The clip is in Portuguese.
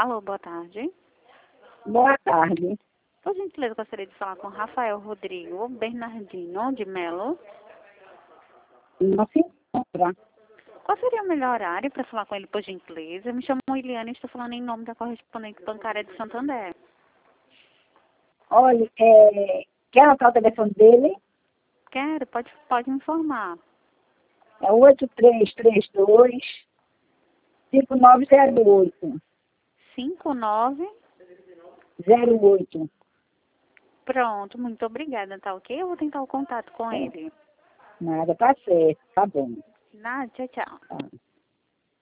Alô, boa tarde. Boa tarde. Por gentileza, gostaria de falar com Rafael Rodrigo Bernardino de Melo. Não se encontra. Qual seria o melhor horário para falar com ele, por gentileza? Eu me chamo Eliane e estou falando em nome da correspondente bancária de Santander. Olha, quer anotar o telefone dele? Quero, pode informar. É 8332-5908. 59. 08. Pronto, muito obrigada, tá ok? Eu vou tentar o contato com ele. Nada, tá certo. Tá bom. Tchau, tchau. Tá.